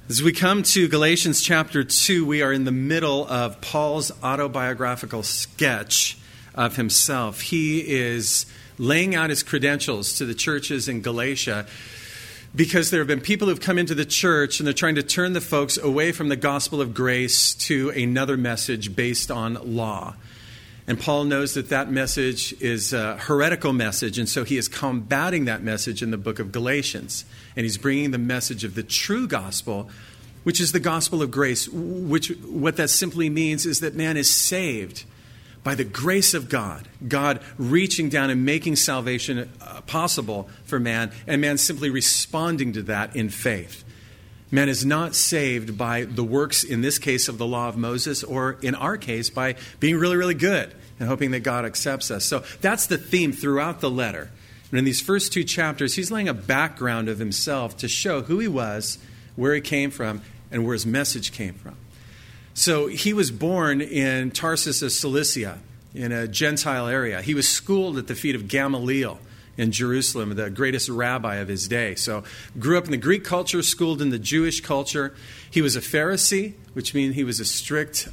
As we come to Galatians chapter 2, we are in the middle of Paul's autobiographical sketch of himself. He is laying out his credentials to the churches in Galatia because there have been people who've come into the church and they're trying to turn the folks away from the gospel of grace to another message based on law. And Paul knows that that message is a heretical message, and so he is combating that message in the book of Galatians. And he's bringing the message of the true gospel, which is the gospel of grace, which what that simply means is that man is saved by the grace of God, God reaching down and making salvation possible for man, and man simply responding to that in faith. Man is not saved by the works, in this case, of the law of Moses, or in our case, by being really, really good and hoping that God accepts us. So that's the theme throughout the letter. And in these first two chapters, he's laying a background of himself to show who he was, where he came from, and where his message came from. So he was born in Tarsus of Cilicia, in a Gentile area. He was schooled at the feet of Gamaliel in Jerusalem, the greatest rabbi of his day. So grew up in the Greek culture, schooled in the Jewish culture. He was a Pharisee, which means he was a strict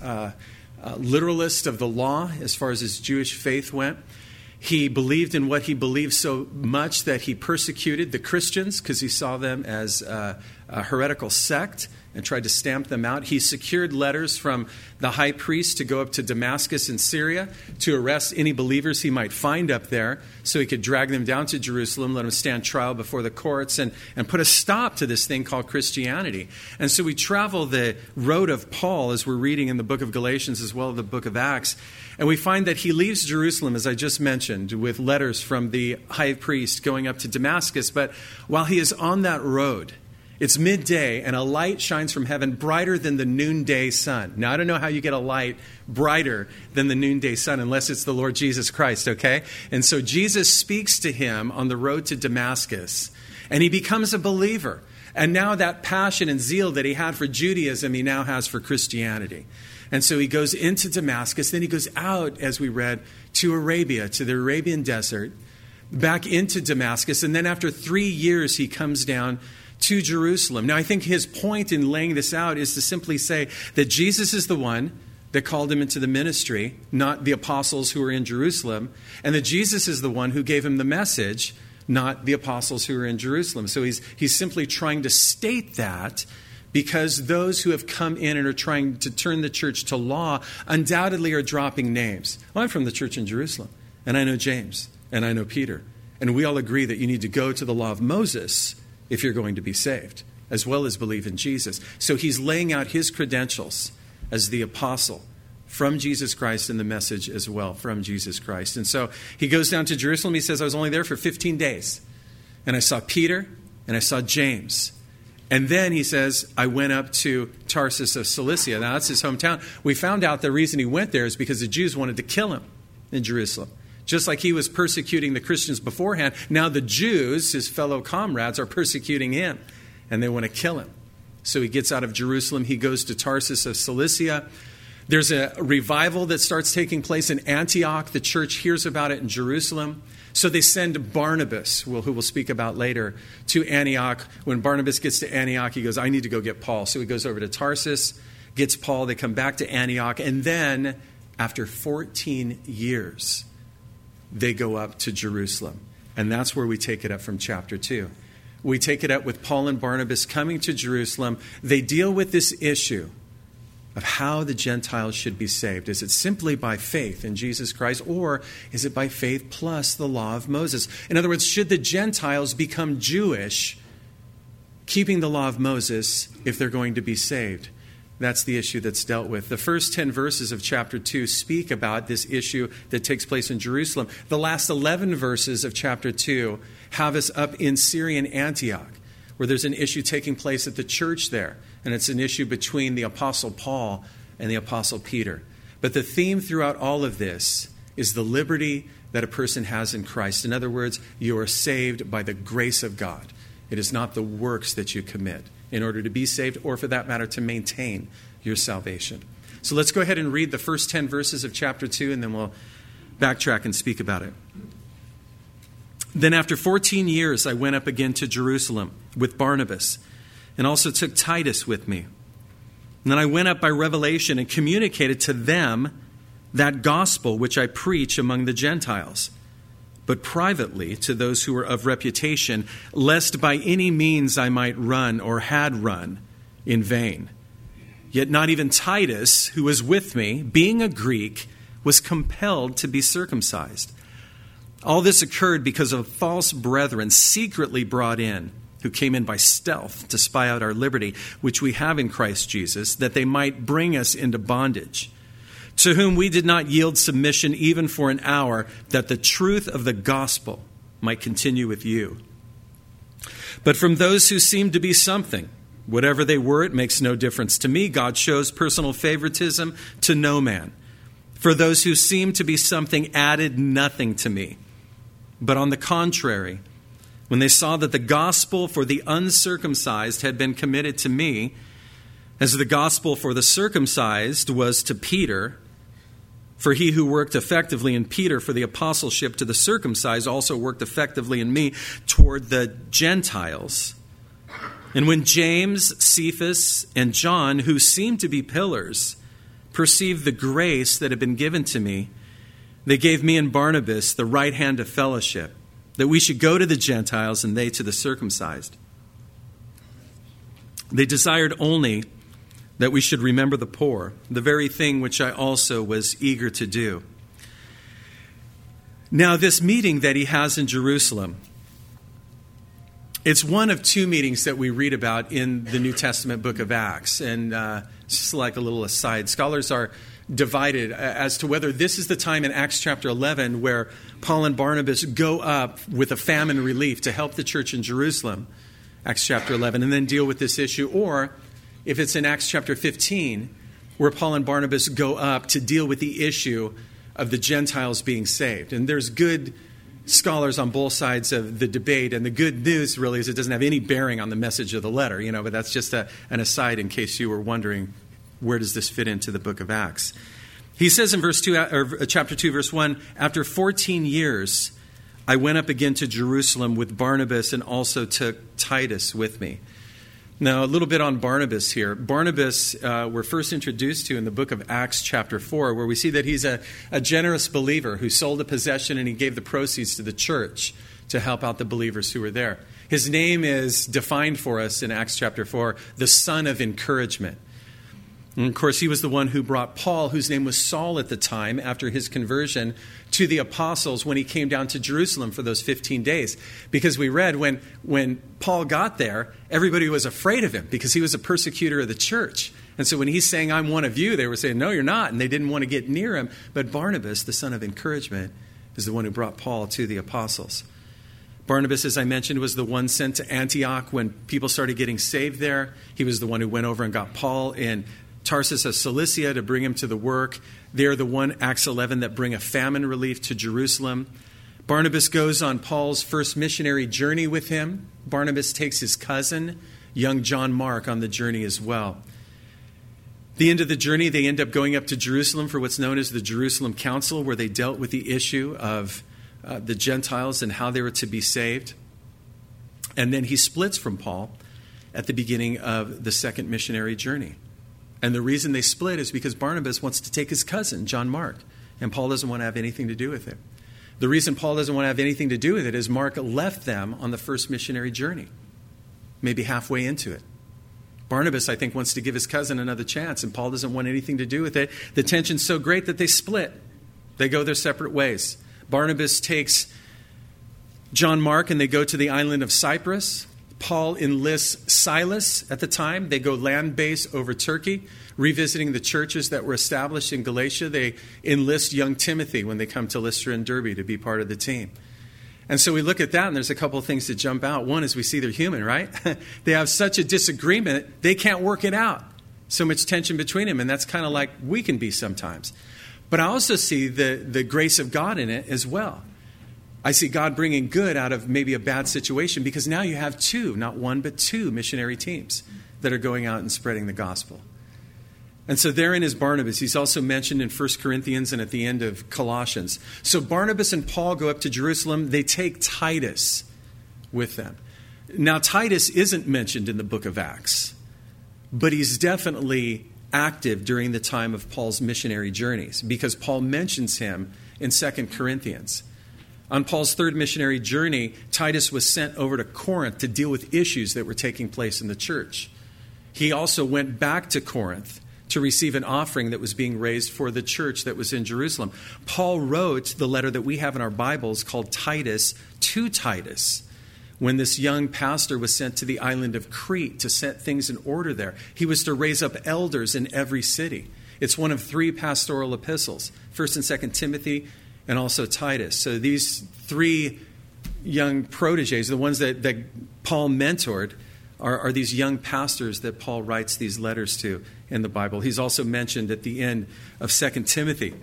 literalist of the law as far as his Jewish faith went. He believed in what he believed so much that he persecuted the Christians because he saw them as a heretical sect and tried to stamp them out. He secured letters from the high priest to go up to Damascus in Syria to arrest any believers he might find up there so he could drag them down to Jerusalem, let them stand trial before the courts, and put a stop to this thing called Christianity. And so we travel the road of Paul as we're reading in the book of Galatians as well as the book of Acts. And we find that he leaves Jerusalem, as I just mentioned, with letters from the high priest going up to Damascus. But while he is on that road, it's midday, and a light shines from heaven brighter than the noonday sun. Now, I don't know how you get a light brighter than the noonday sun unless it's the Lord Jesus Christ, okay? And so Jesus speaks to him on the road to Damascus, and he becomes a believer. And now that passion and zeal that he had for Judaism, he now has for Christianity. And so he goes into Damascus, then he goes out, as we read, to Arabia, to the Arabian desert, back into Damascus, and then after 3 years he comes down to Jerusalem. Now, I think his point in laying this out is to simply say that Jesus is the one that called him into the ministry, not the apostles who were in Jerusalem, and that Jesus is the one who gave him the message, not the apostles who were in Jerusalem. So he's simply trying to state that because those who have come in and are trying to turn the church to law undoubtedly are dropping names. Well, I'm from the church in Jerusalem, and I know James, and I know Peter, and we all agree that you need to go to the law of Moses if you're going to be saved, as well as believe in Jesus. So he's laying out his credentials as the apostle from Jesus Christ and the message as well from Jesus Christ. And so he goes down to Jerusalem. He says, I was only there for 15 days. And I saw Peter and I saw James. And then he says, I went up to Tarsus of Cilicia. Now that's his hometown. We found out the reason he went there is because the Jews wanted to kill him in Jerusalem. Just like he was persecuting the Christians beforehand, now the Jews, his fellow comrades, are persecuting him, and they want to kill him. So he gets out of Jerusalem. He goes to Tarsus of Cilicia. There's a revival that starts taking place in Antioch. The church hears about it in Jerusalem. So they send Barnabas, who we'll speak about later, to Antioch. When Barnabas gets to Antioch, he goes, I need to go get Paul. So he goes over to Tarsus, gets Paul. They come back to Antioch. And then, after 14 years, they go up to Jerusalem. And that's where we take it up from chapter 2. We take it up with Paul and Barnabas coming to Jerusalem. They deal with this issue of how the Gentiles should be saved. Is it simply by faith in Jesus Christ, or is it by faith plus the law of Moses? In other words, should the Gentiles become Jewish, keeping the law of Moses, if they're going to be saved? That's the issue that's dealt with. The first 10 verses of chapter 2 speak about this issue that takes place in Jerusalem. The last 11 verses of chapter 2 have us up in Syrian Antioch, where there's an issue taking place at the church there. And it's an issue between the Apostle Paul and the Apostle Peter. But the theme throughout all of this is the liberty that a person has in Christ. In other words, you are saved by the grace of God. It is not the works that you commit in order to be saved, or for that matter, to maintain your salvation. So let's go ahead and read the first 10 verses of chapter 2, and then we'll backtrack and speak about it. Then after 14 years, I went up again to Jerusalem with Barnabas and also took Titus with me. And then I went up by revelation and communicated to them that gospel which I preach among the Gentiles, but privately to those who were of reputation, lest by any means I might run or had run in vain. Yet not even Titus, who was with me, being a Greek, was compelled to be circumcised. All this occurred because of false brethren secretly brought in, who came in by stealth to spy out our liberty, which we have in Christ Jesus, that they might bring us into bondage, to whom we did not yield submission even for an hour, that the truth of the gospel might continue with you. But from those who seemed to be something, whatever they were, it makes no difference to me. God shows personal favoritism to no man. For those who seemed to be something added nothing to me. But on the contrary, when they saw that the gospel for the uncircumcised had been committed to me, as the gospel for the circumcised was to Peter, for he who worked effectively in Peter for the apostleship to the circumcised also worked effectively in me toward the Gentiles. And when James, Cephas, and John, who seemed to be pillars, perceived the grace that had been given to me, they gave me and Barnabas the right hand of fellowship, that we should go to the Gentiles and they to the circumcised. They desired only that we should remember the poor, the very thing which I also was eager to do. Now, this meeting that he has in Jerusalem, it's one of two meetings that we read about in the New Testament book of Acts. And it's just like a little aside. Scholars are divided as to whether this is the time in Acts chapter 11 where Paul and Barnabas go up with a famine relief to help the church in Jerusalem, Acts chapter 11, and then deal with this issue, or if it's in Acts chapter 15 where Paul and Barnabas go up to deal with the issue of the Gentiles being saved. And there's good scholars on both sides of the debate, and the good news really is it doesn't have any bearing on the message of the letter, but that's just an aside in case you were wondering, where does this fit into the book of Acts? He says in chapter 2, verse 1, after 14 years, I went up again to Jerusalem with Barnabas and also took Titus with me. Now, a little bit on Barnabas here. Barnabas, we're first introduced to in the book of Acts chapter 4, where we see that he's a generous believer who sold a possession and he gave the proceeds to the church to help out the believers who were there. His name is defined for us in Acts chapter 4, the son of encouragement. And of course, he was the one who brought Paul, whose name was Saul at the time, after his conversion, to the apostles when he came down to Jerusalem for those 15 days. Because we read when Paul got there, everybody was afraid of him because he was a persecutor of the church. And so when he's saying, I'm one of you, they were saying, no, you're not. And they didn't want to get near him. But Barnabas, the son of encouragement, is the one who brought Paul to the apostles. Barnabas, as I mentioned, was the one sent to Antioch when people started getting saved there. He was the one who went over and got Paul in Tarsus of Cilicia to bring him to the work. They're the one, Acts 11, that bring a famine relief to Jerusalem. Barnabas goes on Paul's first missionary journey with him. Barnabas takes his cousin, young John Mark, on the journey as well. The end of the journey, they end up going up to Jerusalem for what's known as the Jerusalem Council, where they dealt with the issue of the Gentiles and how they were to be saved. And then he splits from Paul at the beginning of the second missionary journey. And the reason they split is because Barnabas wants to take his cousin, John Mark, and Paul doesn't want to have anything to do with it. The reason Paul doesn't want to have anything to do with it is Mark left them on the first missionary journey, maybe halfway into it. Barnabas, I think, wants to give his cousin another chance, and Paul doesn't want anything to do with it. The tension's so great that they split. They go their separate ways. Barnabas takes John Mark and they go to the island of Cyprus. Paul enlists Silas at the time. They go land-based over Turkey, revisiting the churches that were established in Galatia. They enlist young Timothy when they come to Lystra and Derbe to be part of the team. And so we look at that, and there's a couple of things that jump out. One is we see they're human, right? They have such a disagreement, they can't work it out. So much tension between them, and that's kind of like we can be sometimes. But I also see the grace of God in it as well. I see God bringing good out of maybe a bad situation, because now you have two, not one, but two missionary teams that are going out and spreading the gospel. And so therein is Barnabas. He's also mentioned in 1 Corinthians and at the end of Colossians. So Barnabas and Paul go up to Jerusalem. They take Titus with them. Now, Titus isn't mentioned in the book of Acts, but he's definitely active during the time of Paul's missionary journeys, because Paul mentions him in 2 Corinthians. On Paul's third missionary journey, Titus was sent over to Corinth to deal with issues that were taking place in the church. He also went back to Corinth to receive an offering that was being raised for the church that was in Jerusalem. Paul wrote the letter that we have in our Bibles called Titus to Titus when this young pastor was sent to the island of Crete to set things in order there. He was to raise up elders in every city. It's one of 3 pastoral epistles, 1st and 2nd Timothy, and also Titus. So these 3 young proteges, the ones that Paul mentored, are these young pastors that Paul writes these letters to in the Bible. He's also mentioned at the end of 2 Timothy.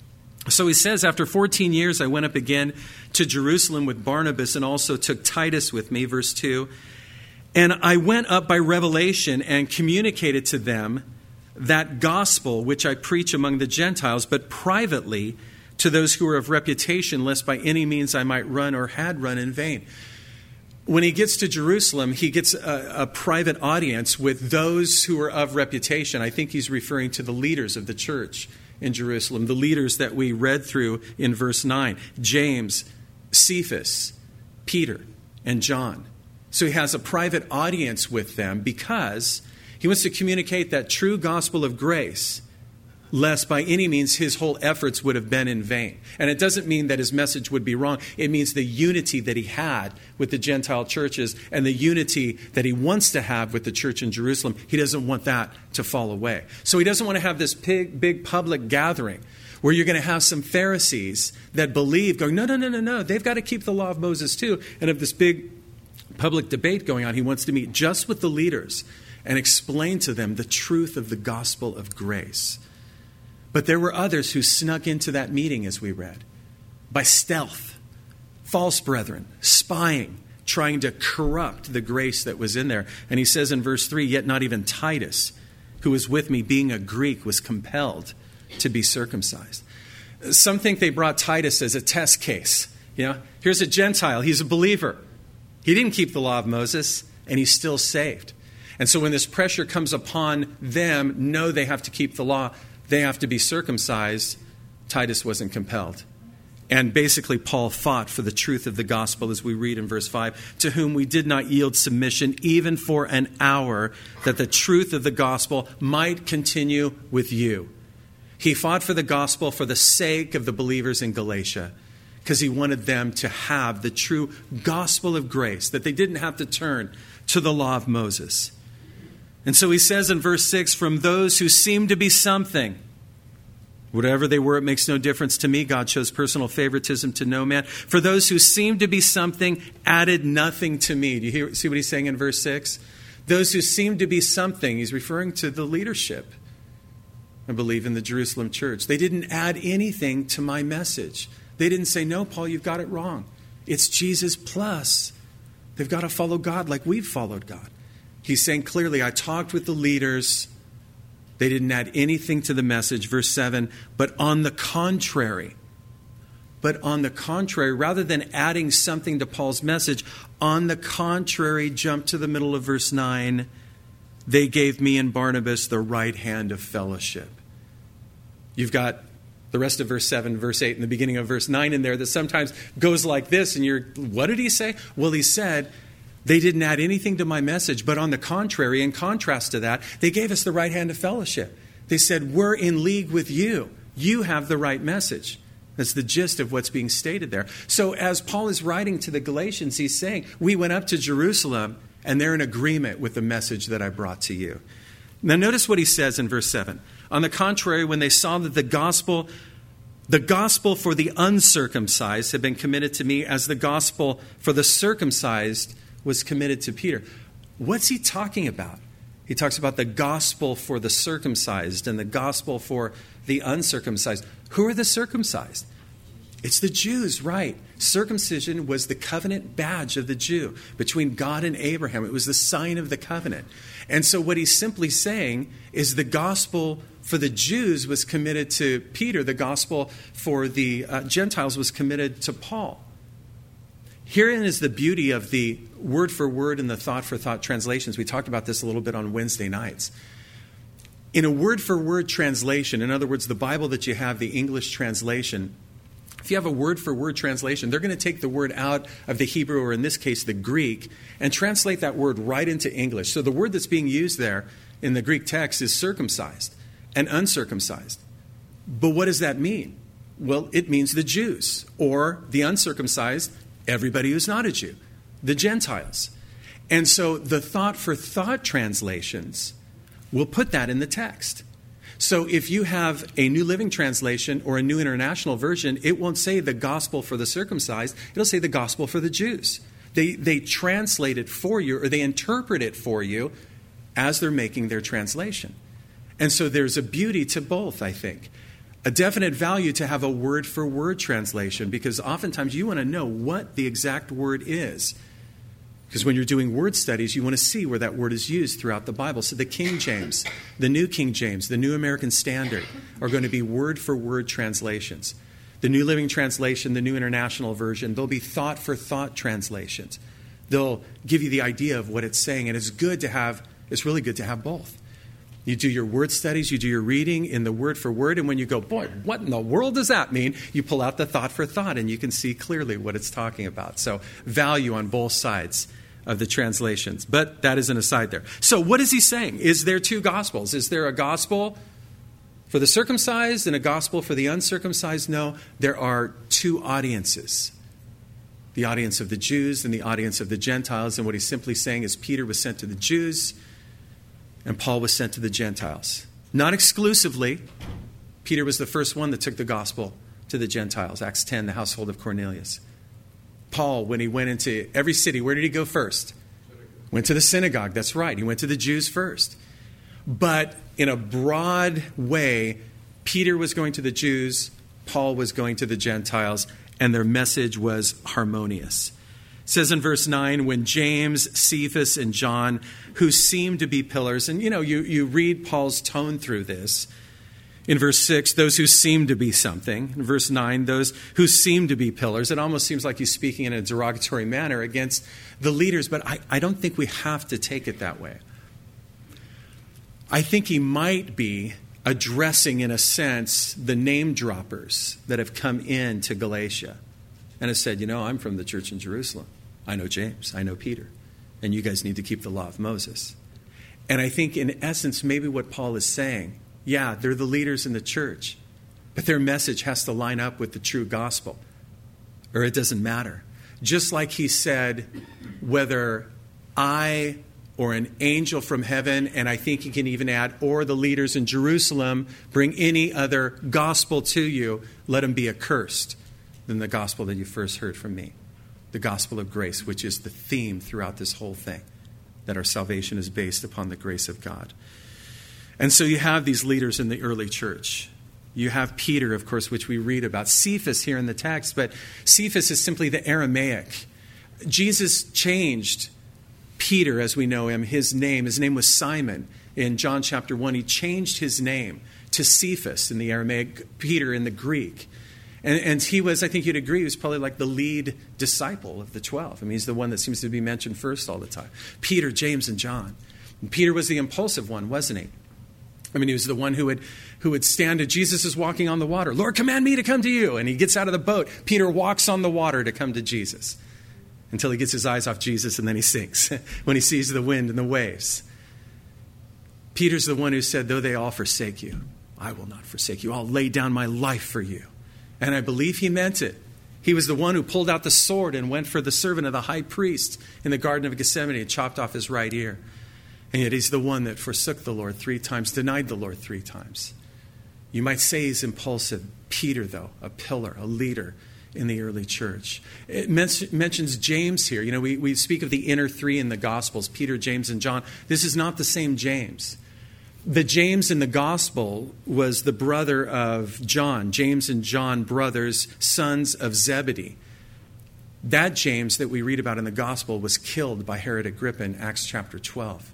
So he says, after 14 years, I went up again to Jerusalem with Barnabas and also took Titus with me, verse 2. And I went up by revelation and communicated to them that gospel which I preach among the Gentiles, but privately to those who are of reputation, lest by any means I might run or had run in vain. When he gets to Jerusalem, he gets a private audience with those who are of reputation. I think he's referring to the leaders of the church in Jerusalem, the leaders that we read through in verse 9, James, Cephas, Peter, and John. So he has a private audience with them because he wants to communicate that true gospel of grace, lest by any means his whole efforts would have been in vain. And it doesn't mean that his message would be wrong. It means the unity that he had with the Gentile churches and the unity that he wants to have with the church in Jerusalem. He doesn't want that to fall away. So he doesn't want to have this big public gathering where you're going to have some Pharisees that believe, going, no, they've got to keep the law of Moses too. And of this big public debate going on, he wants to meet just with the leaders and explain to them the truth of the gospel of grace. But there were others who snuck into that meeting, as we read, by stealth, false brethren, spying, trying to corrupt the grace that was in there. And he says in verse 3, yet not even Titus, who was with me, being a Greek, was compelled to be circumcised. Some think they brought Titus as a test case. Here's a Gentile. He's a believer. He didn't keep the law of Moses, and he's still saved. And so when this pressure comes upon them, no, they have to keep the law, they have to be circumcised, Titus wasn't compelled. And basically, Paul fought for the truth of the gospel, as we read in verse 5, to whom we did not yield submission even for an hour, that the truth of the gospel might continue with you. He fought for the gospel for the sake of the believers in Galatia, because he wanted them to have the true gospel of grace, that they didn't have to turn to the law of Moses. And so he says in verse 6, from those who seem to be something, whatever they were, it makes no difference to me. God shows personal favoritism to no man. For those who seem to be something, added nothing to me. Do you see what he's saying in verse 6? Those who seem to be something, he's referring to the leadership, I believe, in the Jerusalem church. They didn't add anything to my message. They didn't say, no, Paul, you've got it wrong. It's Jesus plus. They've got to follow God like we've followed God. He's saying clearly, I talked with the leaders. They didn't add anything to the message. Verse 7, but on the contrary, rather than adding something to Paul's message, on the contrary, jump to the middle of verse 9, they gave me and Barnabas the right hand of fellowship. You've got the rest of verse 7, verse 8, and the beginning of verse 9 in there that sometimes goes like this, and what did he say? Well, he said, they didn't add anything to my message, but on the contrary, in contrast to that, they gave us the right hand of fellowship. They said, we're in league with you. You have the right message. That's the gist of what's being stated there. So as Paul is writing to the Galatians, he's saying, we went up to Jerusalem, and they're in agreement with the message that I brought to you. Now notice what he says in verse 7. On the contrary, when they saw that the gospel for the uncircumcised had been committed to me as the gospel for the circumcised was committed to Peter. What's he talking about? He talks about the gospel for the circumcised and the gospel for the uncircumcised. Who are the circumcised? It's the Jews, right? Circumcision was the covenant badge of the Jew between God and Abraham. It was the sign of the covenant. And so what he's simply saying is the gospel for the Jews was committed to Peter. The gospel for the Gentiles was committed to Paul. Herein is the beauty of the word for word and the thought for thought translations. We talked about this a little bit on Wednesday nights. In a word for word translation, in other words, the Bible that you have, the English translation, if you have a word for word translation, they're going to take the word out of the Hebrew, or in this case, the Greek, and translate that word right into English. So the word that's being used there in the Greek text is circumcised and uncircumcised. But what does that mean? Well, it means the Jews, or the uncircumcised, everybody who's not a Jew, the Gentiles. And so the thought for thought translations will put that in the text. So if you have a New Living Translation or a New International Version, it won't say the gospel for the circumcised. It'll say the gospel for the Jews. They translate it for you, or they interpret it for you as they're making their translation. And so there's a beauty to both, I think. A definite value to have a word-for-word translation, because oftentimes you want to know what the exact word is. Because when you're doing word studies, you want to see where that word is used throughout the Bible. So the King James, the New King James, the New American Standard are going to be word-for-word translations. The New Living Translation, the New International Version, they'll be thought-for-thought translations. They'll give you the idea of what it's saying, and it's really good to have both. You do your word studies, you do your reading in the word for word, and when you go, boy, what in the world does that mean? You pull out the thought for thought, and you can see clearly what it's talking about. So value on both sides of the translations. But that is an aside there. So what is he saying? Is there two gospels? Is there a gospel for the circumcised and a gospel for the uncircumcised? No, there are two audiences. The audience of the Jews and the audience of the Gentiles. And what he's simply saying is Peter was sent to the Jews and Paul was sent to the Gentiles. Not exclusively. Peter was the first one that took the gospel to the Gentiles. Acts 10, the household of Cornelius. Paul, when he went into every city, where did he go first? Went to the synagogue. That's right. He went to the Jews first. But in a broad way, Peter was going to the Jews, Paul was going to the Gentiles, and their message was harmonious. It says in verse 9, when James, Cephas, and John, who seemed to be pillars, and you read Paul's tone through this. In verse 6, those who seem to be something. In verse 9, those who seem to be pillars. It almost seems like he's speaking in a derogatory manner against the leaders, but I don't think we have to take it that way. I think he might be addressing, in a sense, the name droppers that have come into Galatia and have said, I'm from the church in Jerusalem. I know James. I know Peter. And you guys need to keep the law of Moses. And I think, in essence, maybe what Paul is saying, yeah, they're the leaders in the church, but their message has to line up with the true gospel, or it doesn't matter. Just like he said, whether I or an angel from heaven, and I think he can even add, or the leaders in Jerusalem bring any other gospel to you, let him be accursed than the gospel that you first heard from me. The gospel of grace, which is the theme throughout this whole thing, that our salvation is based upon the grace of God. And so you have these leaders in the early church. You have Peter, of course, which we read about. Cephas here in the text, but Cephas is simply the Aramaic. Jesus changed Peter, as we know him, his name. His name was Simon. In John chapter 1, he changed his name to Cephas in the Aramaic, Peter in the Greek. And he was, I think you'd agree, he was probably like the lead disciple of the 12. I mean, he's the one that seems to be mentioned first all the time. Peter, James, and John. And Peter was the impulsive one, wasn't he? I mean, he was the one who would stand and Jesus is walking on the water. Lord, command me to come to you. And he gets out of the boat. Peter walks on the water to come to Jesus until he gets his eyes off Jesus, and then he sinks when he sees the wind and the waves. Peter's the one who said, though they all forsake you, I will not forsake you. I'll lay down my life for you. And I believe he meant it. He was the one who pulled out the sword and went for the servant of the high priest in the Garden of Gethsemane and chopped off his right ear. And yet he's the one that forsook the Lord 3 times, denied the Lord 3 times. You might say he's impulsive. Peter, though, a pillar, a leader in the early church. It mentions James here. We speak of the inner 3 in the Gospels, Peter, James, and John. This is not the same James. The James in the Gospel was the brother of John. James and John, brothers, sons of Zebedee. That James that we read about in the Gospel was killed by Herod Agrippa in Acts chapter 12.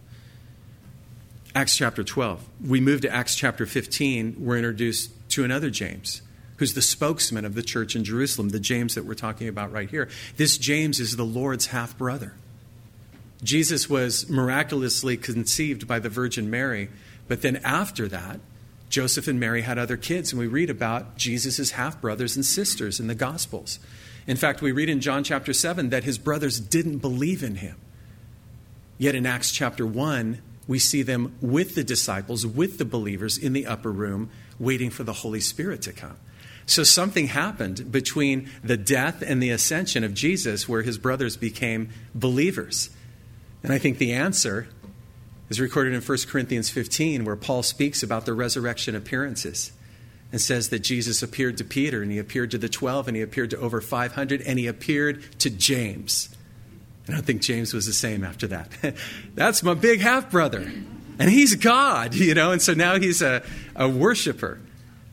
Acts chapter 12. We move to Acts chapter 15. We're introduced to another James who's the spokesman of the church in Jerusalem, the James that we're talking about right here. This James is the Lord's half-brother. Jesus was miraculously conceived by the Virgin Mary, but then after that, Joseph and Mary had other kids, and we read about Jesus' half-brothers and sisters in the Gospels. In fact, we read in John chapter 7 that his brothers didn't believe in him. Yet in Acts chapter 1, we see them with the disciples, with the believers in the upper room, waiting for the Holy Spirit to come. So something happened between the death and the ascension of Jesus where his brothers became believers. And I think the answer is recorded in 1 Corinthians 15, where Paul speaks about the resurrection appearances and says that Jesus appeared to Peter, and he appeared to the 12, and he appeared to over 500, and he appeared to James. And I think James was the same after that. That's my big half-brother. And he's God, and so now he's a worshiper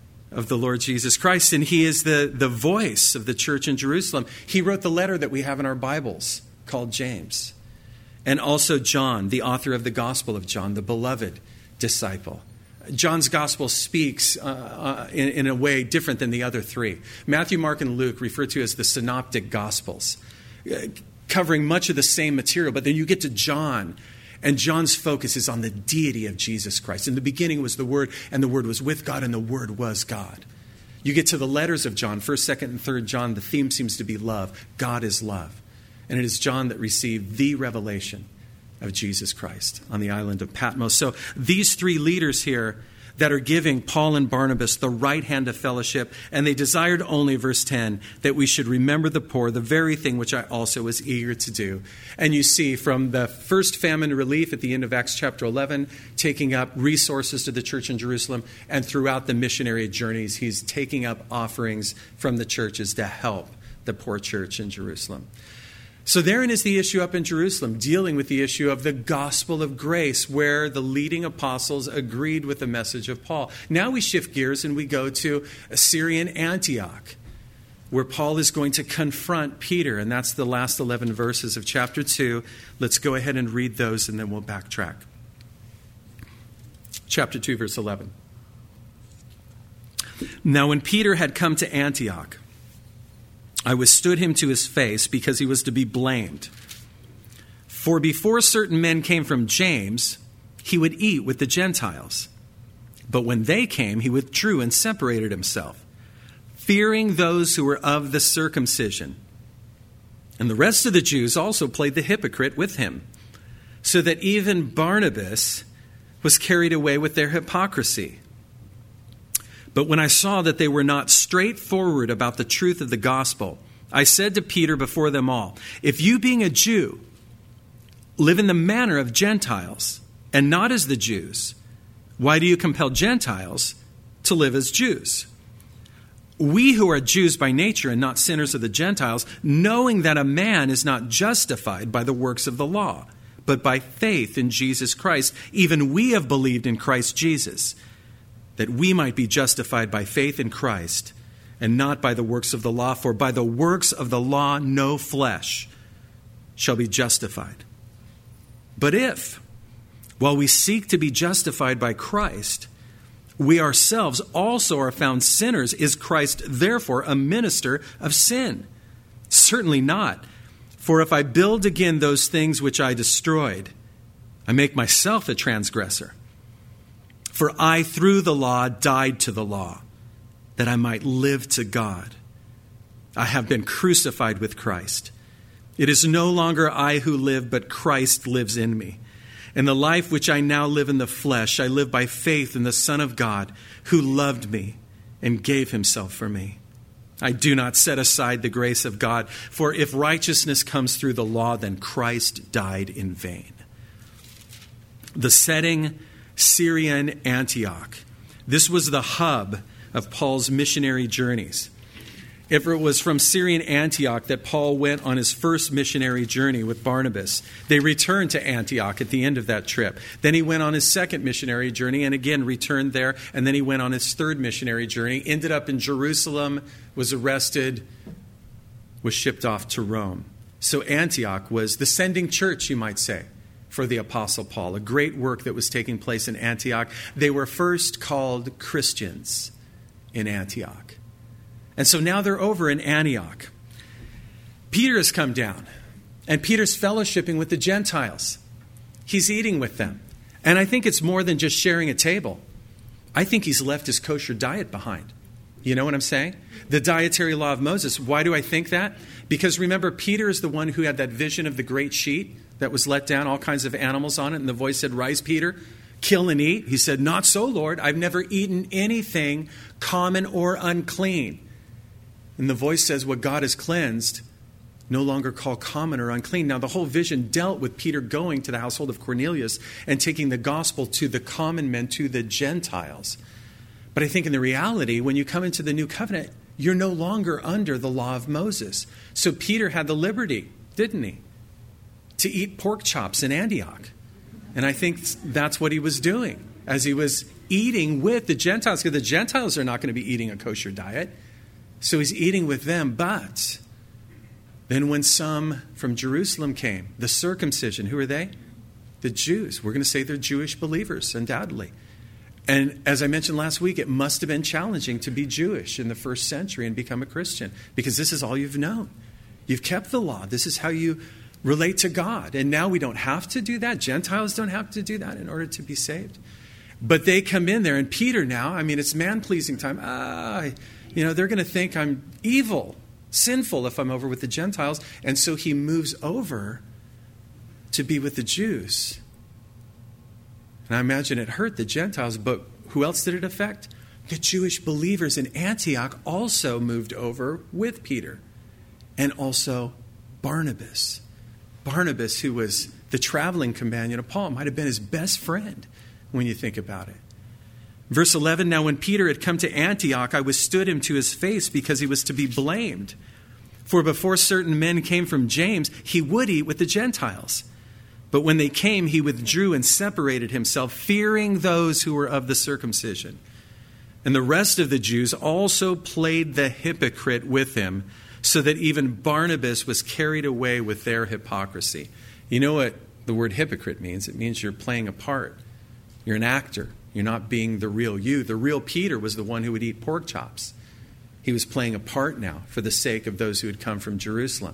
of the Lord Jesus Christ, and he is the voice of the church in Jerusalem. He wrote the letter that we have in our Bibles called James. And also John, the author of the Gospel of John, the beloved disciple. John's Gospel speaks in a way different than the other three. Matthew, Mark, and Luke, referred to as the Synoptic Gospels, covering much of the same material. But then you get to John, and John's focus is on the deity of Jesus Christ. In the beginning was the Word, and the Word was with God, and the Word was God. You get to the letters of John, 1st, 2nd, and 3rd John, the theme seems to be love. God is love. And it is John that received the revelation of Jesus Christ on the island of Patmos. So these three leaders here that are giving Paul and Barnabas the right hand of fellowship, and they desired only, verse 10, that we should remember the poor, the very thing which I also was eager to do. And you see from the first famine relief at the end of Acts chapter 11, taking up resources to the church in Jerusalem, and throughout the missionary journeys, he's taking up offerings from the churches to help the poor church in Jerusalem. So therein is the issue up in Jerusalem, dealing with the issue of the gospel of grace, where the leading apostles agreed with the message of Paul. Now we shift gears and we go to Syrian Antioch, where Paul is going to confront Peter. And that's the last 11 verses of chapter 2. Let's go ahead and read those and then we'll backtrack. Chapter 2, verse 11. Now when Peter had come to Antioch, I withstood him to his face because he was to be blamed. For before certain men came from James, he would eat with the Gentiles. But when they came, he withdrew and separated himself, fearing those who were of the circumcision. And the rest of the Jews also played the hypocrite with him, so that even Barnabas was carried away with their hypocrisy. But when I saw that they were not straightforward about the truth of the gospel, I said to Peter before them all, if you being a Jew live in the manner of Gentiles and not as the Jews, why do you compel Gentiles to live as Jews? We who are Jews by nature and not sinners of the Gentiles, knowing that a man is not justified by the works of the law, but by faith in Jesus Christ, even we have believed in Christ Jesus, that we might be justified by faith in Christ and not by the works of the law. For by the works of the law no flesh shall be justified. But if, while we seek to be justified by Christ, we ourselves also are found sinners, is Christ therefore a minister of sin? Certainly not. For if I build again those things which I destroyed, I make myself a transgressor. For I, through the law, died to the law, that I might live to God. I have been crucified with Christ. It is no longer I who live, but Christ lives in me. And the life which I now live in the flesh, I live by faith in the Son of God, who loved me and gave himself for me. I do not set aside the grace of God, for if righteousness comes through the law, then Christ died in vain. The setting, Syrian Antioch. This was the hub of Paul's missionary journeys. If it was from Syrian Antioch that Paul went on his first missionary journey with Barnabas, they returned to Antioch at the end of that trip. Then he went on his second missionary journey and again returned there. And then he went on his third missionary journey, ended up in Jerusalem, was arrested, was shipped off to Rome. So Antioch was the sending church, you might say, for the Apostle Paul, a great work that was taking place in Antioch. They were first called Christians in Antioch. And so now they're over in Antioch. Peter has come down, and Peter's fellowshipping with the Gentiles. He's eating with them. And I think it's more than just sharing a table. I think he's left his kosher diet behind. You know what I'm saying? The dietary law of Moses. Why do I think that? Because remember, Peter is the one who had that vision of the great sheet that was let down, all kinds of animals on it. And the voice said, "Rise, Peter, kill and eat." He said, "Not so, Lord. I've never eaten anything common or unclean." And the voice says, "What God has cleansed, no longer call common or unclean." Now, the whole vision dealt with Peter going to the household of Cornelius and taking the gospel to the common men, to the Gentiles. But I think in the reality, when you come into the new covenant, you're no longer under the law of Moses. So Peter had the liberty, didn't he, to eat pork chops in Antioch. And I think that's what he was doing as he was eating with the Gentiles, because the Gentiles are not going to be eating a kosher diet. So he's eating with them. But then when some from Jerusalem came, the circumcision, who are they? The Jews. We're going to say they're Jewish believers, undoubtedly. And as I mentioned last week, it must have been challenging to be Jewish in the first century and become a Christian, because this is all you've known. You've kept the law. This is how you relate to God. And now we don't have to do that. Gentiles don't have to do that in order to be saved. But they come in there, and Peter now, it's man-pleasing time. They're going to think I'm evil, sinful if I'm over with the Gentiles. And so he moves over to be with the Jews. And I imagine it hurt the Gentiles, but who else did it affect? The Jewish believers in Antioch also moved over with Peter, and also Barnabas. Barnabas, who was the traveling companion of Paul, might have been his best friend when you think about it. Verse 11, "Now when Peter had come to Antioch, I withstood him to his face because he was to be blamed. For before certain men came from James, he would eat with the Gentiles. But when they came, he withdrew and separated himself, fearing those who were of the circumcision. And the rest of the Jews also played the hypocrite with him, so that even Barnabas was carried away with their hypocrisy." You know what the word hypocrite means? It means you're playing a part. You're an actor. You're not being the real you. The real Peter was the one who would eat pork chops. He was playing a part now for the sake of those who had come from Jerusalem.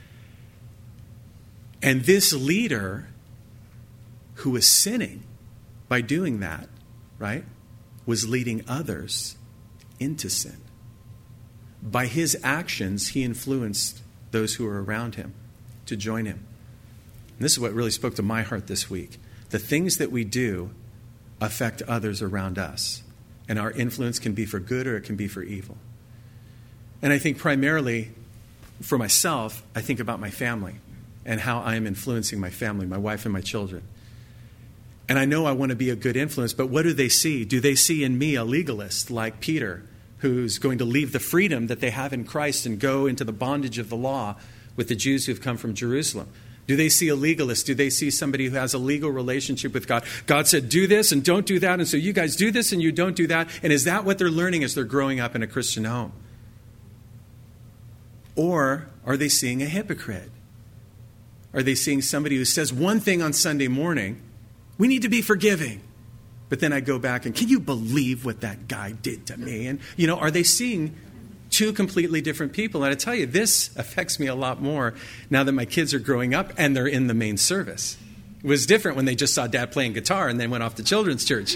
And this leader who was sinning by doing that, right, was leading others into sin. By his actions, he influenced those who were around him to join him. And this is what really spoke to my heart this week. The things that we do affect others around us. And our influence can be for good or it can be for evil. And I think primarily for myself, I think about my family and how I am influencing my family, my wife and my children. And I know I want to be a good influence, but what do they see? Do they see in me a legalist like Peter, who's going to leave the freedom that they have in Christ and go into the bondage of the law with the Jews who've come from Jerusalem? Do they see a legalist? Do they see somebody who has a legal relationship with God? God said, do this and don't do that, and so you guys do this and you don't do that. And is that what they're learning as they're growing up in a Christian home? Or are they seeing a hypocrite? Are they seeing somebody who says one thing on Sunday morning, we need to be forgiving, but then I go back and, can you believe what that guy did to me? And, are they seeing two completely different people? And I tell you, this affects me a lot more now that my kids are growing up and they're in the main service. It was different when they just saw Dad playing guitar and then went off to children's church,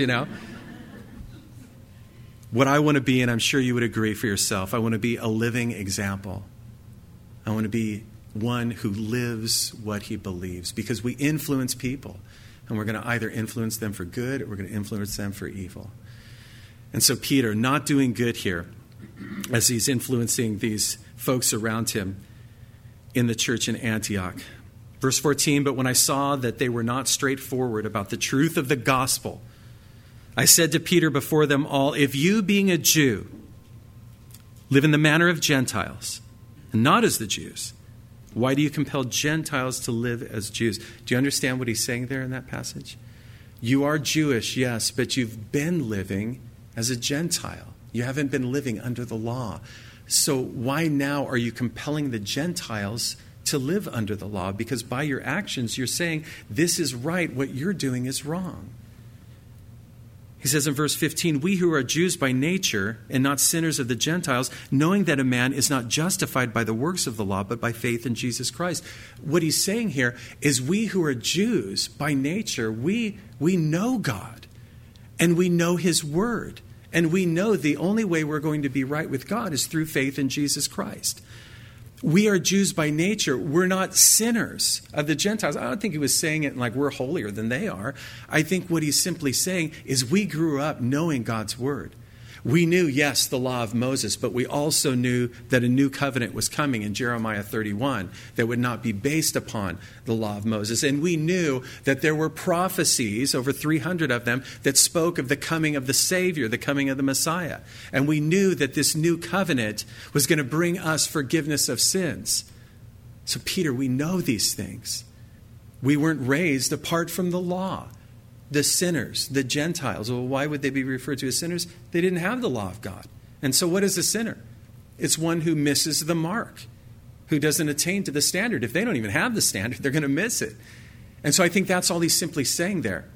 What I want to be, and I'm sure you would agree for yourself, I want to be a living example. I want to be one who lives what he believes, because we influence people. And we're going to either influence them for good or we're going to influence them for evil. And so Peter, not doing good here as he's influencing these folks around him in the church in Antioch. Verse 14, "But when I saw that they were not straightforward about the truth of the gospel, I said to Peter before them all, if you, being a Jew, live in the manner of Gentiles and not as the Jews, why do you compel Gentiles to live as Jews?" Do you understand what he's saying there in that passage? You are Jewish, yes, but you've been living as a Gentile. You haven't been living under the law. So why now are you compelling the Gentiles to live under the law? Because by your actions, you're saying, this is right, what you're doing is wrong. He says in verse 15, we who are Jews by nature and not sinners of the Gentiles, knowing that a man is not justified by the works of the law, but by faith in Jesus Christ. What he's saying here is we who are Jews by nature, we know God and we know his word. And we know the only way we're going to be right with God is through faith in Jesus Christ. We are Jews by nature. We're not sinners of the Gentiles. I don't think he was saying it like we're holier than they are. I think what he's simply saying is we grew up knowing God's word. We knew, yes, the law of Moses, but we also knew that a new covenant was coming in Jeremiah 31 that would not be based upon the law of Moses. And we knew that there were prophecies, over 300 of them, that spoke of the coming of the Savior, the coming of the Messiah. And we knew that this new covenant was going to bring us forgiveness of sins. So, Peter, we know these things. We weren't raised apart from the law. The sinners, the Gentiles, well, why would they be referred to as sinners? They didn't have the law of God. And so what is a sinner? It's one who misses the mark, who doesn't attain to the standard. If they don't even have the standard, they're going to miss it. And so I think that's all he's simply saying there.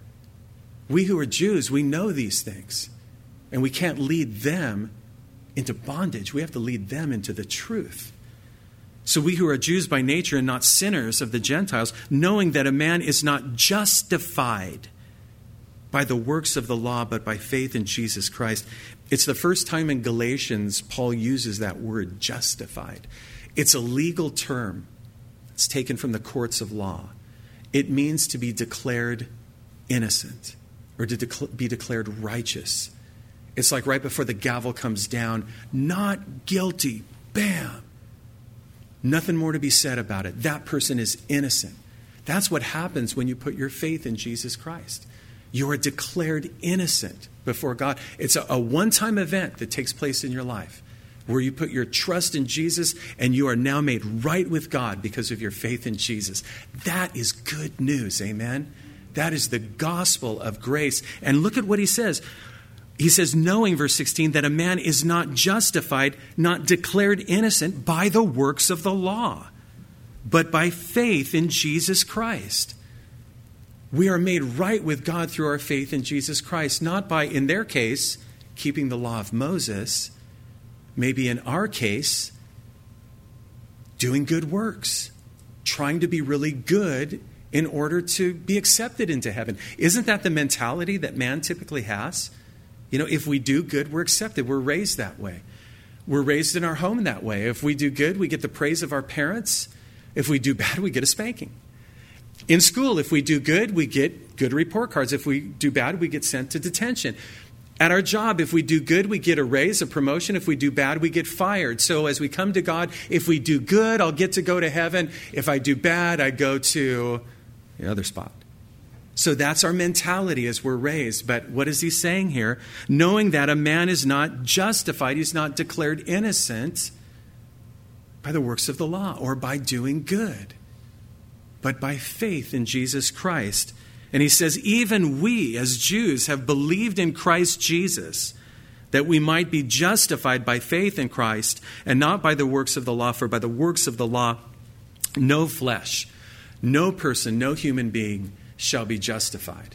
We who are Jews, we know these things. And we can't lead them into bondage. We have to lead them into the truth. So we who are Jews by nature and not sinners of the Gentiles, knowing that a man is not justified by the works of the law, but by faith in Jesus Christ. It's the first time in Galatians Paul uses that word, justified. It's a legal term. It's taken from the courts of law. It means to be declared innocent or to be declared righteous. It's like right before the gavel comes down, not guilty, bam. Nothing more to be said about it. That person is innocent. That's what happens when you put your faith in Jesus Christ. You are declared innocent before God. It's a one-time event that takes place in your life where you put your trust in Jesus and you are now made right with God because of your faith in Jesus. That is good news, amen? That is the gospel of grace. And look at what he says. He says, knowing, verse 16, that a man is not justified, not declared innocent by the works of the law, but by faith in Jesus Christ. We are made right with God through our faith in Jesus Christ, not by, in their case, keeping the law of Moses, maybe in our case, doing good works, trying to be really good in order to be accepted into heaven. Isn't that the mentality that man typically has? You know, if we do good, we're accepted. We're raised that way. We're raised in our home that way. If we do good, we get the praise of our parents. If we do bad, we get a spanking. In school, if we do good, we get good report cards. If we do bad, we get sent to detention. At our job, if we do good, we get a raise, a promotion. If we do bad, we get fired. So as we come to God, if we do good, I'll get to go to heaven. If I do bad, I go to the other spot. So that's our mentality as we're raised. But what is he saying here? Knowing that a man is not justified, he's not declared innocent by the works of the law or by doing good, but by faith in Jesus Christ. And he says, even we as Jews have believed in Christ Jesus, that we might be justified by faith in Christ and not by the works of the law. For by the works of the law, no flesh, no person, no human being shall be justified.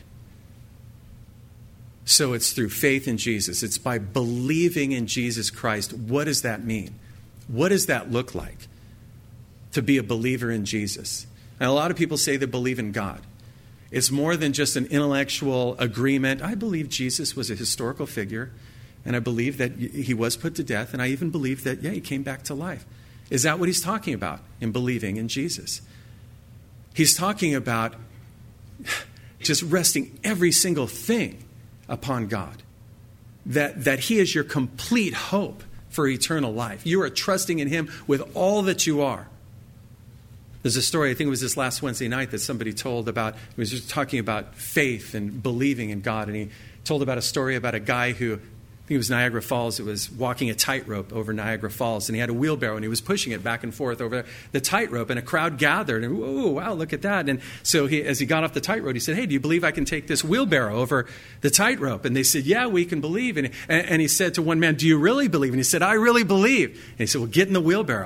So it's through faith in Jesus. It's by believing in Jesus Christ. What does that mean? What does that look like to be a believer in Jesus? And a lot of people say they believe in God. It's more than just an intellectual agreement. I believe Jesus was a historical figure, and I believe that he was put to death, and I even believe that, he came back to life. Is that what he's talking about in believing in Jesus? He's talking about just resting every single thing upon God. That he is your complete hope for eternal life. You are trusting in him with all that you are. There's a story, I think it was this last Wednesday night, that somebody told about, he was just talking about faith and believing in God. And he told about a story about a guy who, I think it was Niagara Falls, it was walking a tightrope over Niagara Falls. And he had a wheelbarrow and he was pushing it back and forth over the tightrope. And a crowd gathered and, whoa, wow, look at that. And so as he got off the tightrope, he said, hey, do you believe I can take this wheelbarrow over the tightrope? And they said, yeah, we can believe. And he said to one man, do you really believe? And he said, I really believe. And he said, well, get in the wheelbarrow.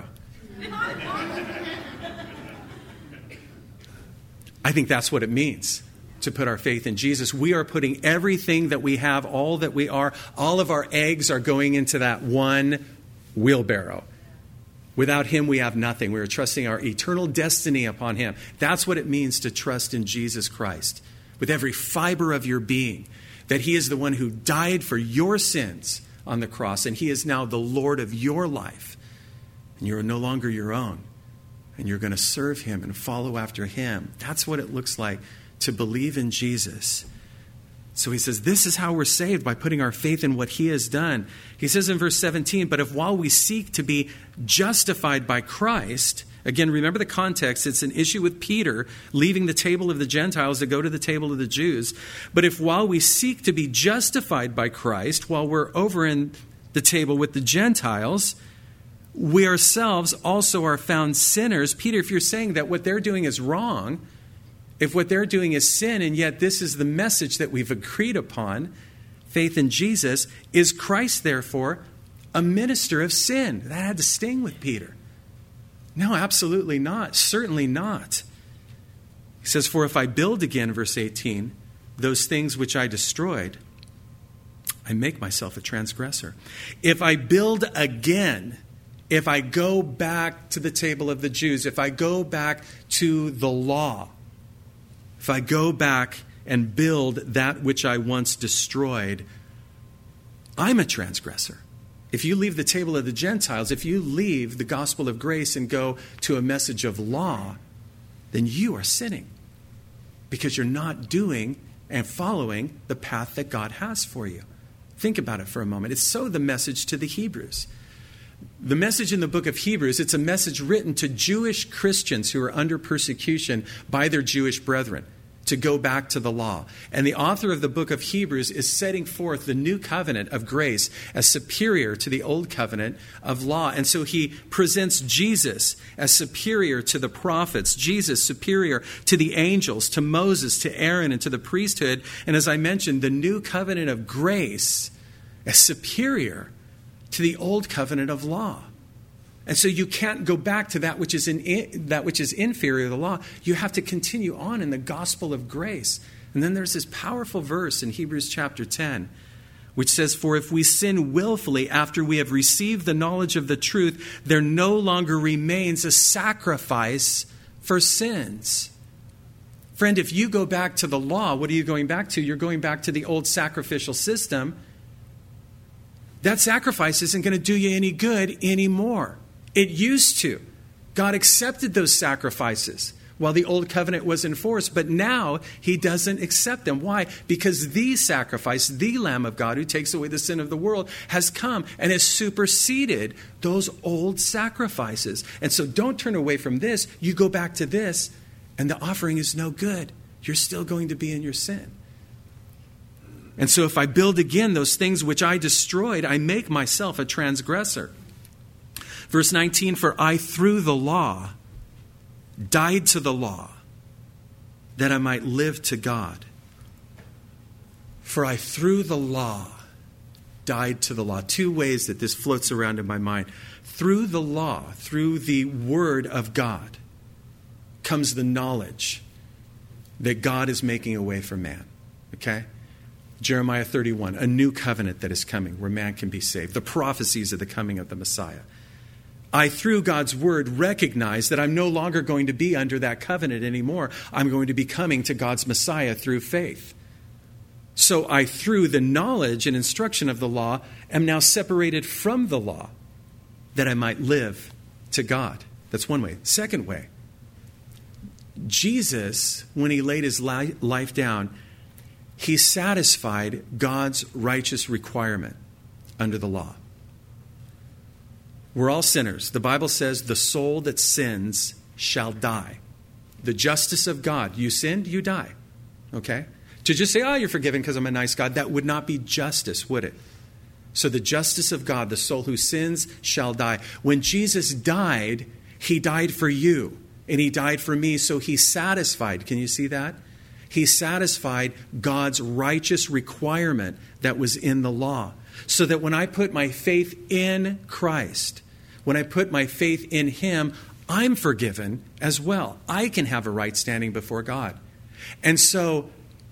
I think that's what it means to put our faith in Jesus, we are putting everything that we have, all that we are, all of our eggs are going into that one wheelbarrow. Without him, we have nothing. We are trusting our eternal destiny upon him. That's what it means to trust in Jesus Christ with every fiber of your being, that he is the one who died for your sins on the cross, and he is now the Lord of your life. And you're no longer your own, and you're going to serve him and follow after him. That's what it looks like to believe in Jesus. So he says, this is how we're saved, by putting our faith in what he has done. He says in verse 17, but if while we seek to be justified by Christ, again, remember the context, it's an issue with Peter leaving the table of the Gentiles to go to the table of the Jews. But if while we seek to be justified by Christ, while we're over in the table with the Gentiles, we ourselves also are found sinners. Peter, if you're saying that what they're doing is wrong, if what they're doing is sin, and yet this is the message that we've agreed upon, faith in Jesus, is Christ therefore a minister of sin? That had to sting with Peter. No, absolutely not. Certainly not. He says, for if I build again, verse 18, those things which I destroyed, I make myself a transgressor. If I build again, if I go back to the table of the Jews, if I go back to the law, if I go back and build that which I once destroyed, I'm a transgressor. If you leave the table of the Gentiles, if you leave the gospel of grace and go to a message of law, then you are sinning because you're not doing and following the path that God has for you. Think about it for a moment. It's so the message to the Hebrews. The message in the book of Hebrews, it's a message written to Jewish Christians who are under persecution by their Jewish brethren to go back to the law. And the author of the book of Hebrews is setting forth the new covenant of grace as superior to the old covenant of law. And so he presents Jesus as superior to the prophets, Jesus superior to the angels, to Moses, to Aaron, and to the priesthood. And as I mentioned, the new covenant of grace as superior to the old covenant of law. And so you can't go back to that which is inferior to the law. You have to continue on in the gospel of grace. And then there's this powerful verse in Hebrews chapter 10, which says, for if we sin willfully after we have received the knowledge of the truth, there no longer remains a sacrifice for sins. Friend, if you go back to the law, what are you going back to? You're going back to the old sacrificial system. That sacrifice isn't going to do you any good anymore. It used to. God accepted those sacrifices while the old covenant was in force, but now he doesn't accept them. Why? Because the sacrifice, the Lamb of God who takes away the sin of the world, has come and has superseded those old sacrifices. And so don't turn away from this. You go back to this, and the offering is no good. You're still going to be in your sin. And so if I build again those things which I destroyed, I make myself a transgressor. Verse 19, for I through the law died to the law that I might live to God. For I through the law died to the law. Two ways that this floats around in my mind. Through the law, through the word of God, comes the knowledge that God is making a way for man. Okay? Jeremiah 31, a new covenant that is coming where man can be saved. The prophecies of the coming of the Messiah. I, through God's word, recognize that I'm no longer going to be under that covenant anymore. I'm going to be coming to God's Messiah through faith. So I, through the knowledge and instruction of the law, am now separated from the law that I might live to God. That's one way. Second way, Jesus, when he laid his life down, he satisfied God's righteous requirement under the law. We're all sinners. The Bible says the soul that sins shall die. The justice of God. You sinned, you die. Okay? To just say, oh, you're forgiven because I'm a nice God, that would not be justice, would it? So the justice of God, the soul who sins shall die. When Jesus died, he died for you. And he died for me, so he satisfied. Can you see that? He satisfied God's righteous requirement that was in the law. So that when I put my faith in Christ, when I put my faith in him, I'm forgiven as well. I can have a right standing before God. And so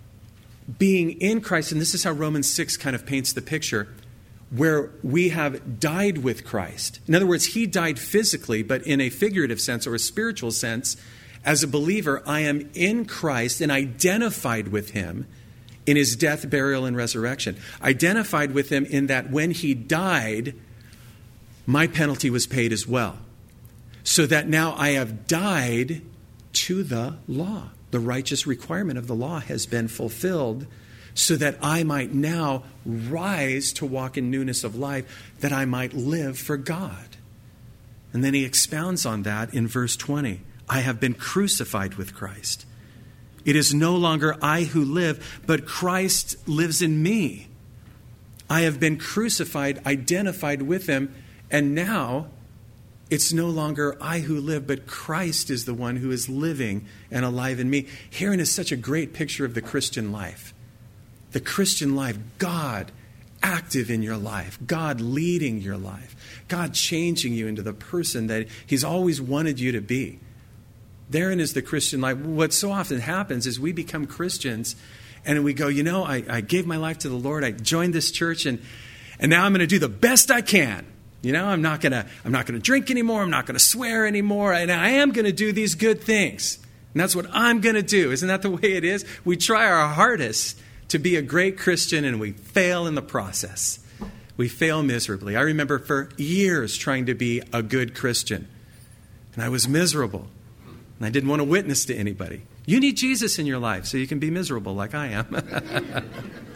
being in Christ, and this is how Romans 6 kind of paints the picture, where we have died with Christ. In other words, he died physically, but in a figurative sense or a spiritual sense. As a believer, I am in Christ and identified with him in his death, burial, and resurrection. Identified with him in that when he died, my penalty was paid as well. So that now I have died to the law. The righteous requirement of the law has been fulfilled so that I might now rise to walk in newness of life, that I might live for God. And then he expounds on that in verse 20. I have been crucified with Christ. It is no longer I who live, but Christ lives in me. I have been crucified, identified with him, and now it's no longer I who live, but Christ is the one who is living and alive in me. Herein is such a great picture of the Christian life. The Christian life, God active in your life, God leading your life, God changing you into the person that he's always wanted you to be. Therein is the Christian life. What so often happens is we become Christians and we go, I gave my life to the Lord. I joined this church and now I'm going to do the best I can. I'm not going to drink anymore. I'm not going to swear anymore. And I am going to do these good things. And that's what I'm going to do. Isn't that the way it is? We try our hardest to be a great Christian and we fail in the process. We fail miserably. I remember for years trying to be a good Christian. And I was miserable. And I didn't want to witness to anybody. You need Jesus in your life so you can be miserable like I am.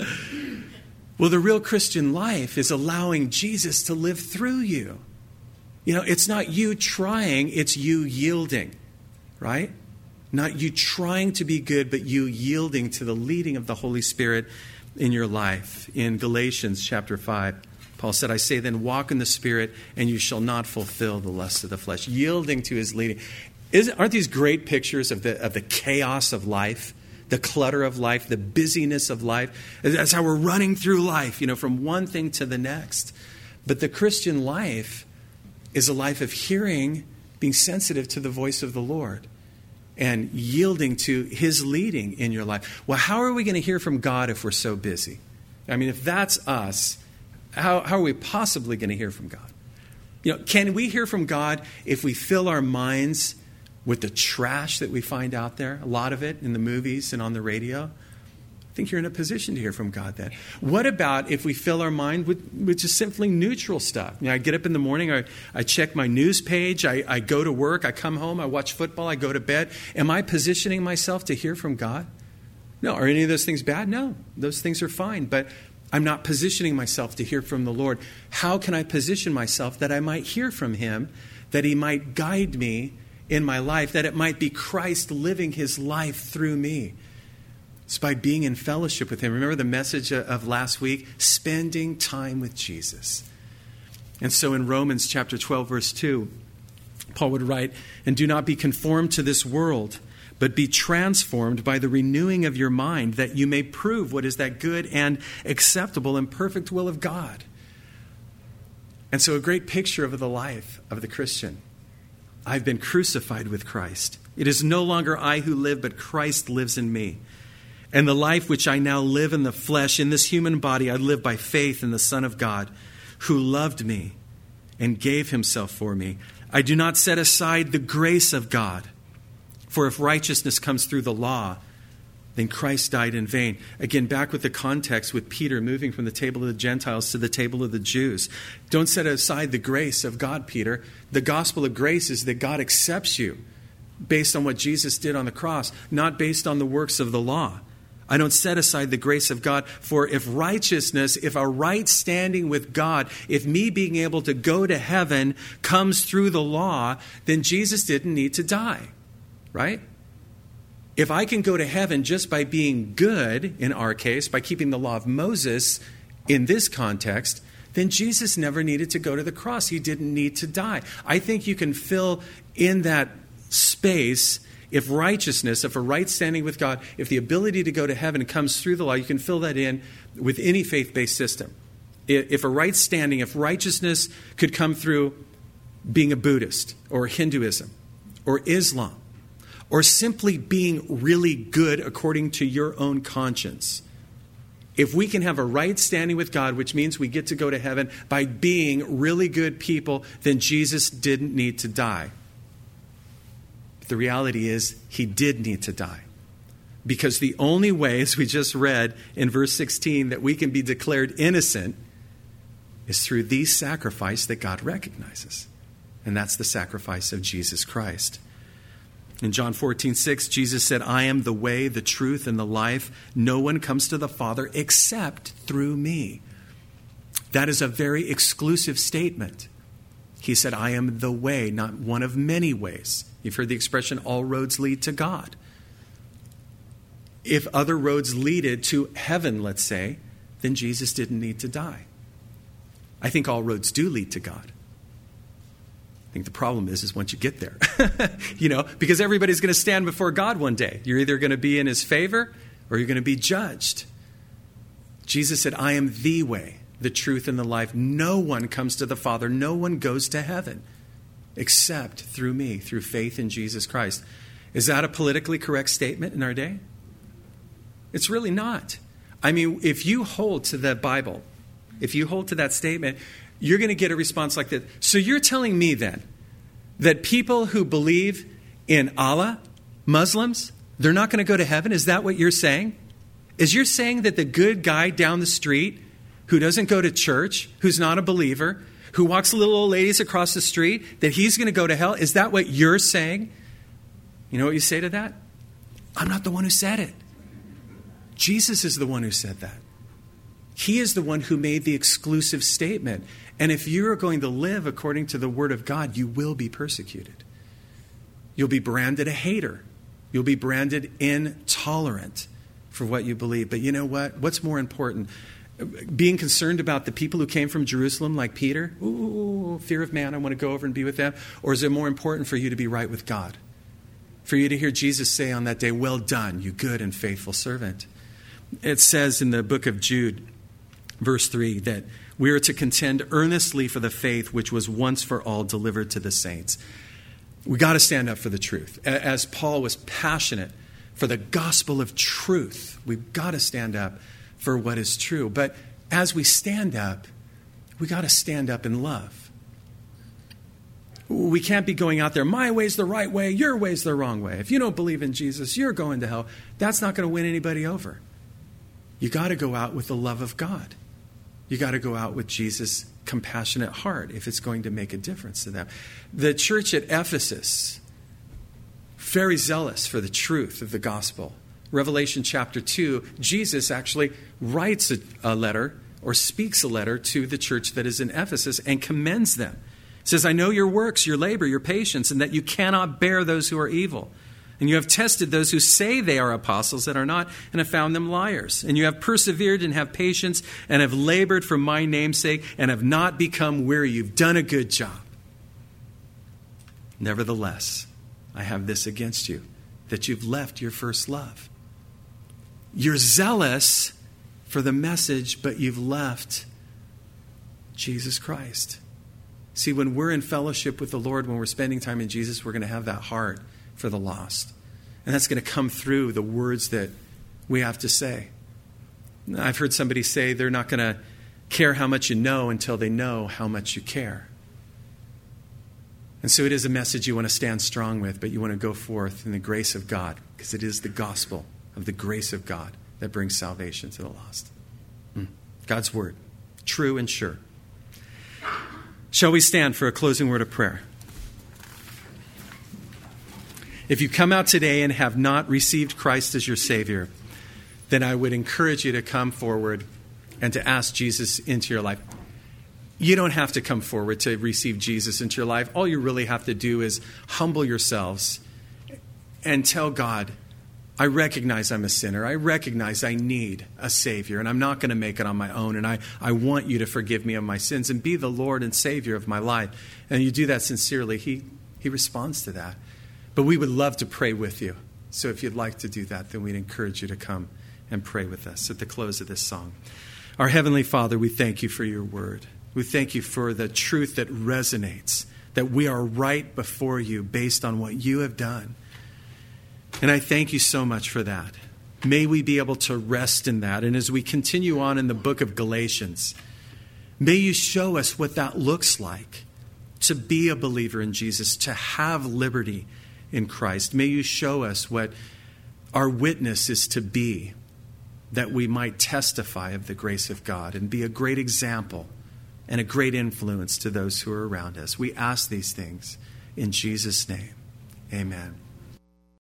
Well, the real Christian life is allowing Jesus to live through you. It's not you trying, it's you yielding, right? Not you trying to be good, but you yielding to the leading of the Holy Spirit in your life. In Galatians chapter 5, Paul said, I say then, walk in the Spirit, and you shall not fulfill the lust of the flesh. Yielding to his leading. Aren't these great pictures of the chaos of life? The clutter of life, the busyness of life. That's how we're running through life, from one thing to the next. But the Christian life is a life of hearing, being sensitive to the voice of the Lord, and yielding to his leading in your life. Well, how are we going to hear from God if we're so busy? I mean, if that's us, how are we possibly going to hear from God? Can we hear from God if we fill our minds with the trash that we find out there, a lot of it in the movies and on the radio? I think you're in a position to hear from God then. What about if we fill our mind with just simply neutral stuff? I get up in the morning, I check my news page, I go to work, I come home, I watch football, I go to bed. Am I positioning myself to hear from God? No. Are any of those things bad? No. Those things are fine. But I'm not positioning myself to hear from the Lord. How can I position myself that I might hear from him, that he might guide me in my life, that it might be Christ living his life through me? It's by being in fellowship with him. Remember the message of last week? Spending time with Jesus. And so in Romans chapter 12, verse 2, Paul would write, and do not be conformed to this world, but be transformed by the renewing of your mind, that you may prove what is that good and acceptable and perfect will of God. And so a great picture of the life of the Christian. I've been crucified with Christ. It is no longer I who live, but Christ lives in me. And the life which I now live in the flesh, in this human body, I live by faith in the Son of God, who loved me and gave himself for me. I do not set aside the grace of God. For if righteousness comes through the law, then Christ died in vain. Again, back with the context with Peter moving from the table of the Gentiles to the table of the Jews. Don't set aside the grace of God, Peter. The gospel of grace is that God accepts you based on what Jesus did on the cross, not based on the works of the law. I don't set aside the grace of God. For if righteousness, if a right standing with God, if me being able to go to heaven comes through the law, then Jesus didn't need to die, right? If I can go to heaven just by being good, in our case, by keeping the law of Moses in this context, then Jesus never needed to go to the cross. He didn't need to die. I think you can fill in that space if righteousness, if a right standing with God, if the ability to go to heaven comes through the law, you can fill that in with any faith-based system. If a right standing, if righteousness could come through being a Buddhist or Hinduism or Islam, or simply being really good according to your own conscience, If we can have a right standing with God, which means we get to go to heaven by being really good people, then Jesus didn't need to die. But the reality is he did need to die. Because the only way, as we just read in verse 16, that we can be declared innocent is through the sacrifice that God recognizes. And that's the sacrifice of Jesus Christ. In John 14:6, Jesus said, I am the way, the truth, and the life. No one comes to the Father except through me. That is a very exclusive statement. He said, I am the way, not one of many ways. You've heard the expression, all roads lead to God. If other roads leaded to heaven, let's say, then Jesus didn't need to die. I think all roads do lead to God. I think the problem is once you get there, because everybody's going to stand before God one day. You're either going to be in his favor or you're going to be judged. Jesus said, I am the way, the truth, and the life. No one comes to the Father. No one goes to heaven except through me, through faith in Jesus Christ. Is that a politically correct statement in our day? It's really not. I mean, if you hold to the Bible, if you hold to that statement, you're going to get a response like this. So you're telling me then that people who believe in Allah, Muslims, they're not going to go to heaven? Is that what you're saying? Is you're saying that the good guy down the street who doesn't go to church, who's not a believer, who walks little old ladies across the street, that he's going to go to hell? Is that what you're saying? You know what you say to that? I'm not the one who said it. Jesus is the one who said that. He is the one who made the exclusive statement. And if you're going to live according to the Word of God, you will be persecuted. You'll be branded a hater. You'll be branded intolerant for what you believe. But you know what? What's more important? Being concerned about the people who came from Jerusalem like Peter? Ooh, fear of man, I want to go over and be with them. Or is it more important for you to be right with God? For you to hear Jesus say on that day, well done, you good and faithful servant. It says in the book of Jude, verse 3, that we are to contend earnestly for the faith which was once for all delivered to the saints. We got to stand up for the truth. As Paul was passionate for the gospel of truth, we've got to stand up for what is true. But as we stand up, we got to stand up in love. We can't be going out there, my way's the right way, your way's the wrong way. If you don't believe in Jesus, you're going to hell. That's not going to win anybody over. You got to go out with the love of God. You got to go out with Jesus' compassionate heart if it's going to make a difference to them. The church at Ephesus, very zealous for the truth of the gospel. Revelation chapter 2, Jesus actually writes a letter or speaks a letter to the church that is in Ephesus and commends them. He says, I know your works, your labor, your patience, and that you cannot bear those who are evil. And you have tested those who say they are apostles that are not, and have found them liars. And you have persevered and have patience and have labored for my name's sake and have not become weary. You've done a good job. Nevertheless, I have this against you, that you've left your first love. You're zealous for the message, but you've left Jesus Christ. See, when we're in fellowship with the Lord, when we're spending time in Jesus, we're going to have that heart for the lost. And that's going to come through the words that we have to say. I've heard somebody say they're not going to care how much you know until they know how much you care. And so it is a message you want to stand strong with, but you want to go forth in the grace of God, because it is the gospel of the grace of God that brings salvation to the lost. God's word, true and sure. Shall we stand for a closing word of prayer? If you come out today and have not received Christ as your Savior, then I would encourage you to come forward and to ask Jesus into your life. You don't have to come forward to receive Jesus into your life. All you really have to do is humble yourselves and tell God, I recognize I'm a sinner. I recognize I need a Savior, and I'm not going to make it on my own. And I want you to forgive me of my sins and be the Lord and Savior of my life. And you do that sincerely. He responds to that. But we would love to pray with you. So if you'd like to do that, then we'd encourage you to come and pray with us at the close of this song. Our Heavenly Father, we thank you for your word. We thank you for the truth that resonates, that we are right before you based on what you have done. And I thank you so much for that. May we be able to rest in that. And as we continue on in the book of Galatians, may you show us what that looks like to be a believer in Jesus, to have liberty in Christ. May you show us what our witness is to be, that we might testify of the grace of God and be a great example and a great influence to those who are around us. We ask these things in Jesus' name. Amen.